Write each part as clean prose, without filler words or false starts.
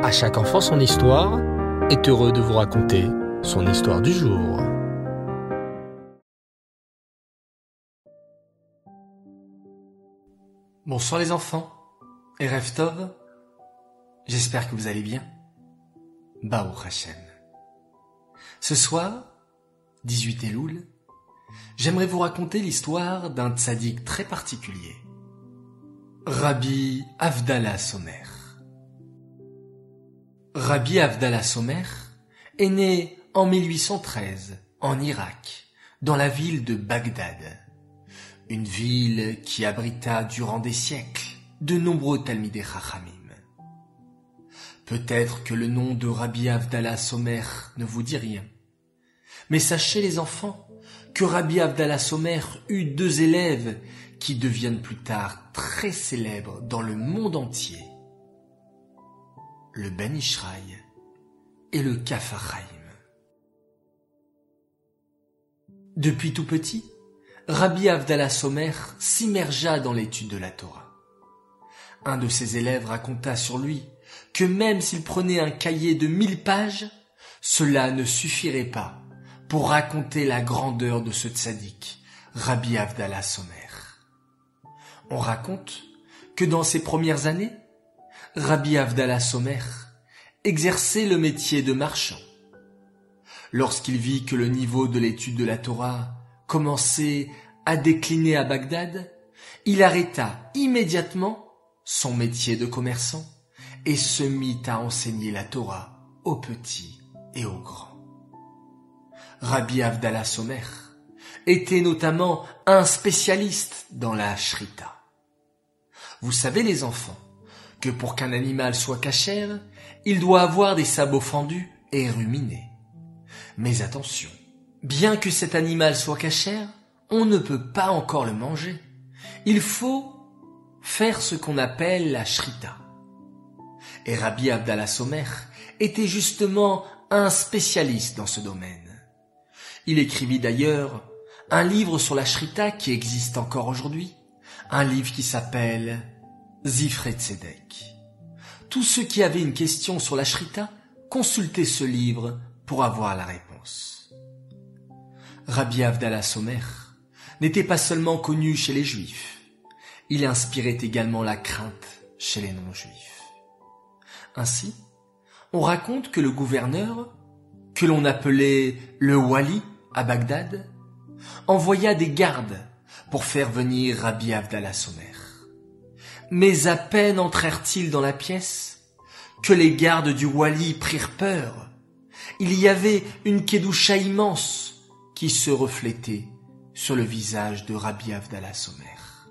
À chaque enfant son histoire est heureux de vous raconter son histoire du jour. Bonsoir les enfants, et Erev Tov, j'espère que vous allez bien. Baruch Hashem. Ce soir, 18 Elul, j'aimerais vous raconter l'histoire d'un tzaddik très particulier, Rabbi Avdallah Somer. Rabbi Avdallah Somer est né en 1813 en Irak, dans la ville de Bagdad, une ville qui abrita durant des siècles de nombreux Talmidei Chachamim. Peut-être que le nom de Rabbi Avdallah Somer ne vous dit rien, mais sachez les enfants que Rabbi Avdallah Somer eut deux élèves qui deviennent plus tard très célèbres dans le monde entier, le Ben Ishraï et le Kaf HaChaim. Depuis tout petit, Rabbi Avdallah Somer s'immergea dans l'étude de la Torah. Un de ses élèves raconta sur lui que même s'il prenait un cahier de 1000 pages, cela ne suffirait pas pour raconter la grandeur de ce tzaddik, Rabbi Avdallah Somer. On raconte que dans ses premières années, Rabbi Avdallah Somer exerçait le métier de marchand. Lorsqu'il vit que le niveau de l'étude de la Torah commençait à décliner à Bagdad, il arrêta immédiatement son métier de commerçant et se mit à enseigner la Torah aux petits et aux grands. Rabbi Avdallah Somer était notamment un spécialiste dans la shrita. Vous savez les enfants, que pour qu'un animal soit cachère, il doit avoir des sabots fendus et ruminés. Mais attention, bien que cet animal soit cachère, on ne peut pas encore le manger. Il faut faire ce qu'on appelle la shrita. Et Rabbi Avdallah Somer était justement un spécialiste dans ce domaine. Il écrivit d'ailleurs un livre sur la shrita qui existe encore aujourd'hui, un livre qui s'appelle Zifrei Tzedek. Tous ceux qui avaient une question sur la shrita consultaient ce livre pour avoir la réponse. Rabbi Avdallah Somer n'était pas seulement connu chez les juifs, il inspirait également la crainte chez les non-juifs. Ainsi, on raconte que le gouverneur, que l'on appelait le Wali à Bagdad, envoya des gardes pour faire venir Rabbi Avdallah Somer. Mais à peine entrèrent-ils dans la pièce que les gardes du Wali prirent peur. Il y avait une kedusha immense qui se reflétait sur le visage de Rabbi Avdallah Somer.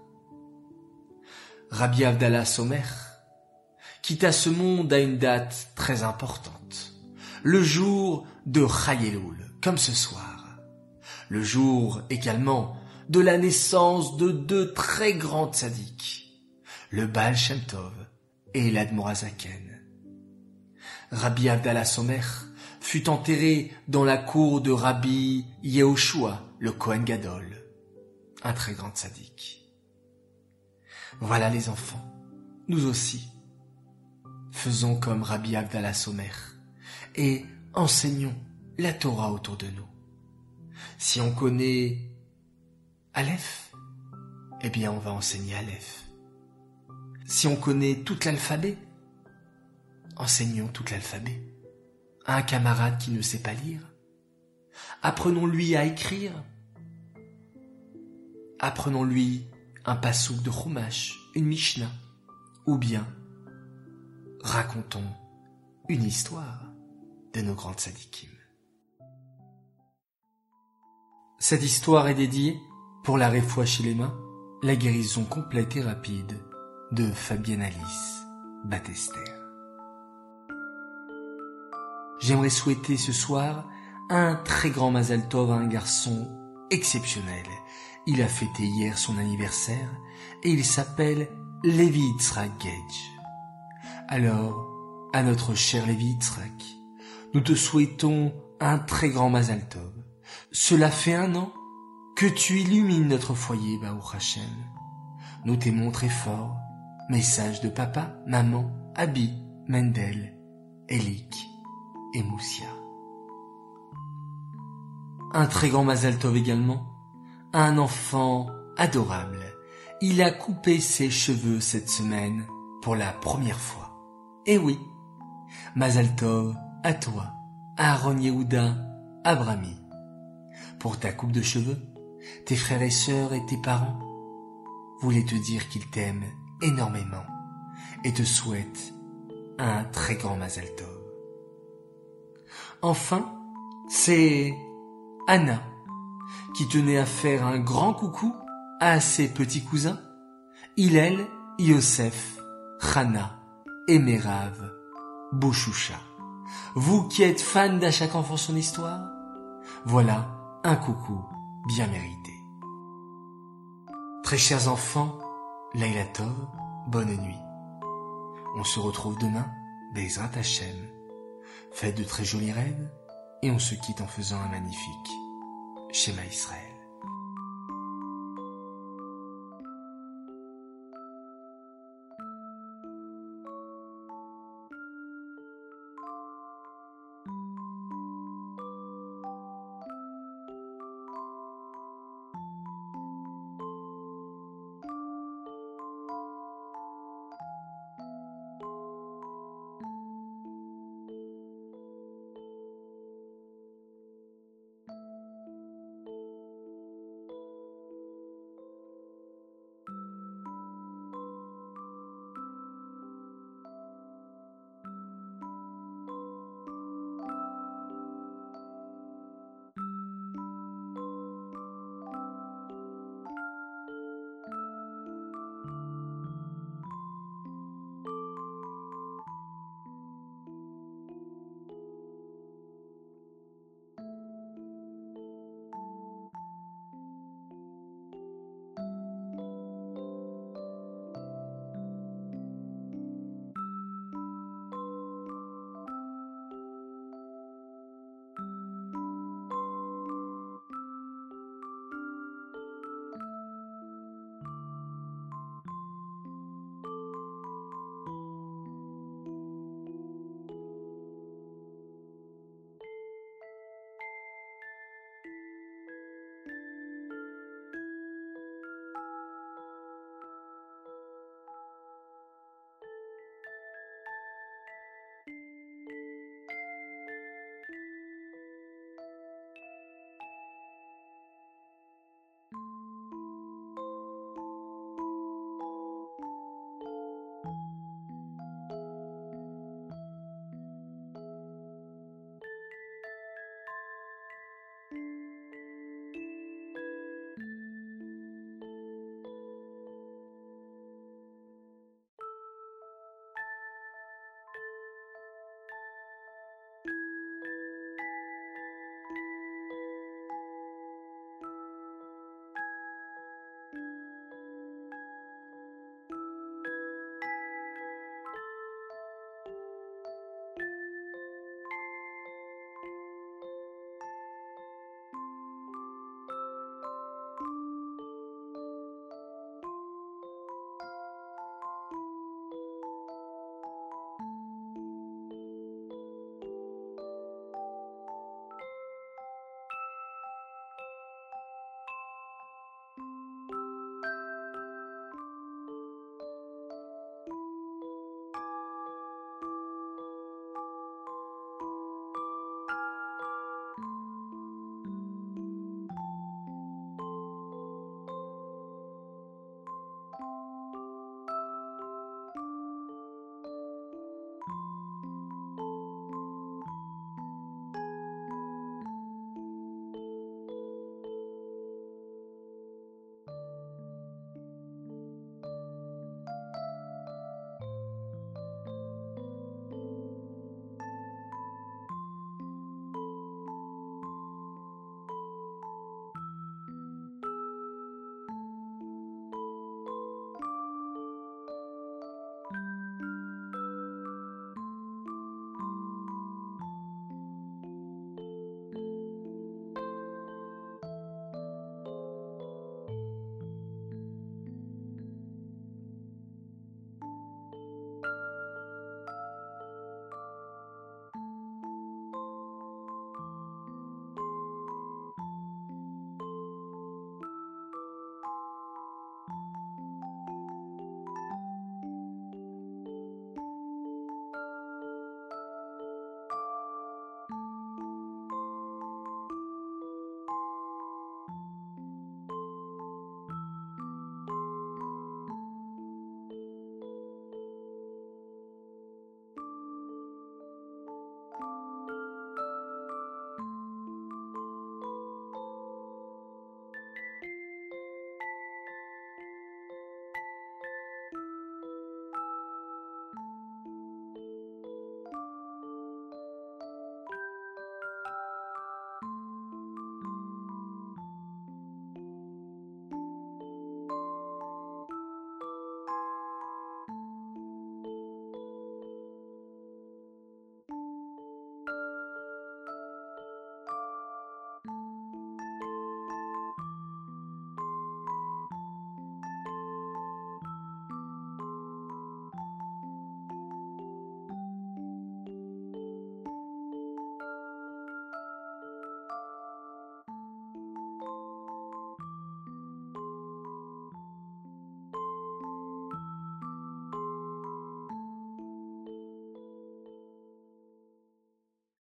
Rabbi Avdallah Somer quitta ce monde à une date très importante, le jour de Chai Elul, comme ce soir, le jour également de la naissance de deux très grands tzaddiks, le Baal Shem Tov et l'Admor HaZaken. Rabbi Avdallah Somer fut enterré dans la cour de Rabbi Yehoshua, le Kohen Gadol, un très grand tzaddik. Voilà les enfants, nous aussi, faisons comme Rabbi Avdallah Somer et enseignons la Torah autour de nous. Si on connaît Aleph, eh bien on va enseigner Aleph. Si on connaît tout l'alphabet, enseignons tout l'alphabet. À un camarade qui ne sait pas lire, apprenons-lui à écrire. Apprenons-lui un passouk de Chumash, une Mishnah, ou bien racontons une histoire de nos grands tzadikim. Cette histoire est dédiée pour la Refoua Shelema, la guérison complète et rapide de Fabienne Alice Batester. J'aimerais souhaiter ce soir un très grand Mazal Tov à un garçon exceptionnel. Il a fêté hier son anniversaire et il s'appelle Levi Yitzhak Gage. Alors, à notre cher Levi Yitzhak, nous te souhaitons un très grand Mazal Tov. Cela fait 1 an que tu illumines notre foyer, Baruch Hashem. Nous t'aimons très fort. Message de papa, maman, Abi, Mendel Elik et Moussia. Un très grand Mazal Tov également, un enfant adorable. Il a coupé ses cheveux cette semaine pour la première fois. Eh oui, Mazal Tov à toi, Aaron Yehuda Abrami. Pour ta coupe de cheveux, tes frères et sœurs et tes parents voulaient te dire qu'ils t'aiment énormément et te souhaitent un très grand Mazal Tov. Enfin, c'est Anna qui tenait à faire un grand coucou à ses petits cousins, Hillel, Yosef, Chana et Merav Bouchoucha. Vous qui êtes fans d'À chaque enfant son histoire, voilà un coucou bien mérité. Très chers enfants, Laila Tov, bonne nuit. On se retrouve demain, Bezrat Hashem. Faites de très jolis rêves et on se quitte en faisant un magnifique Shema Israël.